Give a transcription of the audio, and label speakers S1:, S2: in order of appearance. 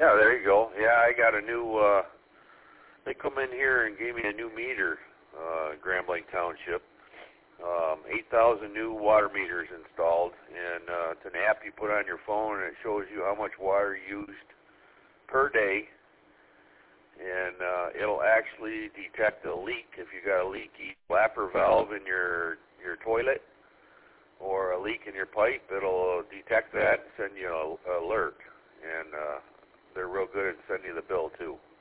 S1: Yeah, there you go. Yeah, I got a new, they come in here and gave me a new meter, Grand Blanc Township. 8,000 new water meters installed, and it's an app you put on your phone, and it shows you how much water used per day, and it'll actually detect a leak if you got a leaky flapper valve in your toilet or a leak in your pipe. It'll detect that and send you an alert, and they're real good at sending you the bill too.